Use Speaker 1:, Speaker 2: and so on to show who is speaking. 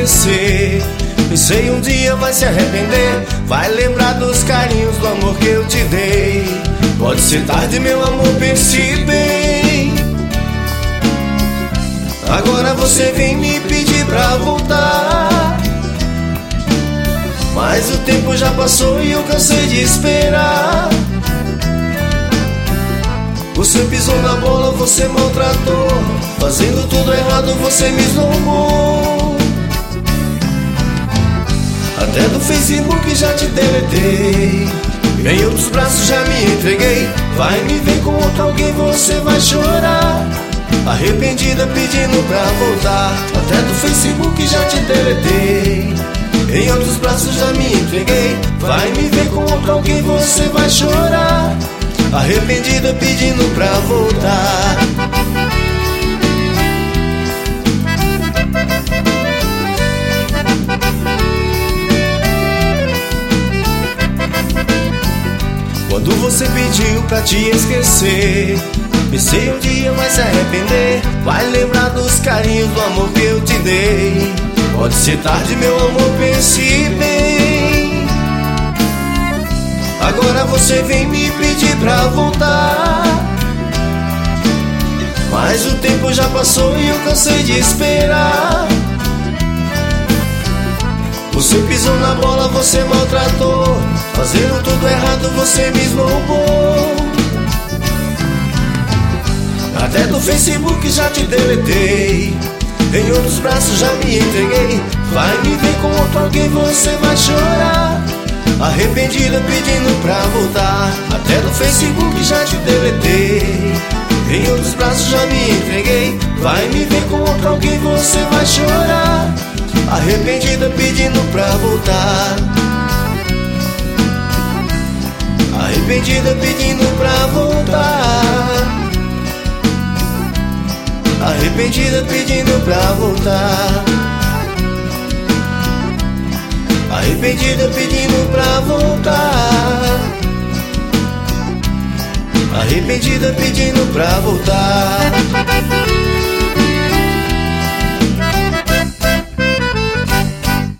Speaker 1: esquecer. Pensei um dia vai se arrepender, vai lembrar dos carinhos, do amor que eu te dei. Pode ser tarde, meu amor, pense bem. Agora você vem me pedir pra voltar, mas o tempo já passou e eu cansei de esperar. Você pisou na bola, você maltratou, fazendo tudo errado você me esnobou. Até do Facebook já te deletei, em outros braços já me entreguei. Vai me ver com outro alguém, você vai chorar, arrependida pedindo pra voltar. Até do Facebook já te deletei, em outros braços já me entreguei. Vai me ver com outro alguém, você vai chorar, arrependida pedindo pra voltar. Quando você pediu pra te esquecer, pensei um dia vai se arrepender, vai lembrar dos carinhos, do amor que eu te dei. Pode ser tarde, meu amor, pense bem. Agora você vem me pedir pra voltar, mas o tempo já passou e eu cansei de esperar. Você pisou na bola, você maltratou, fazendo tudo errado você me esnobou. Até do Facebook já te deletei, em outros braços já me entreguei. Vai me ver com outro alguém, você vai chorar, arrependida pedindo pra voltar. Até do Facebook já te deletei, em outros braços já me entreguei. Vai me ver com outro alguém, você vai chorar, arrependida pedindo pra voltar. Arrependida pedindo pra voltar. Arrependida pedindo pra voltar. Arrependida pedindo pra voltar. Arrependida pedindo pra voltar.